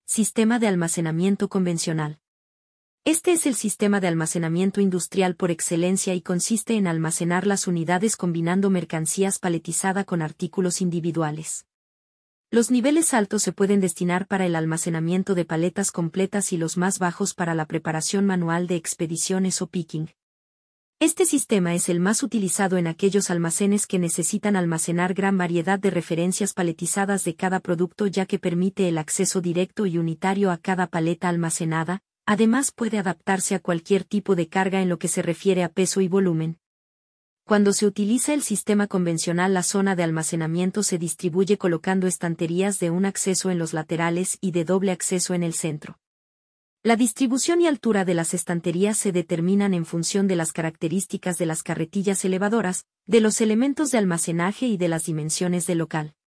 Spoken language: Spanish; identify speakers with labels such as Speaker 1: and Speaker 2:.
Speaker 1: Sistema de almacenamiento convencional. Este es el sistema de almacenamiento industrial por excelencia y consiste en almacenar las unidades combinando mercancías paletizada con artículos individuales. Los niveles altos se pueden destinar para el almacenamiento de paletas completas y los más bajos para la preparación manual de expediciones o picking. Este sistema es el más utilizado en aquellos almacenes que necesitan almacenar gran variedad de referencias paletizadas de cada producto, ya que permite el acceso directo y unitario a cada paleta almacenada. Además puede adaptarse a cualquier tipo de carga en lo que se refiere a peso y volumen. Cuando se utiliza el sistema convencional, la zona de almacenamiento se distribuye colocando estanterías de un acceso en los laterales y de doble acceso en el centro. La distribución y altura de las estanterías se determinan en función de las características de las carretillas elevadoras, de los elementos de almacenaje y de las dimensiones del local.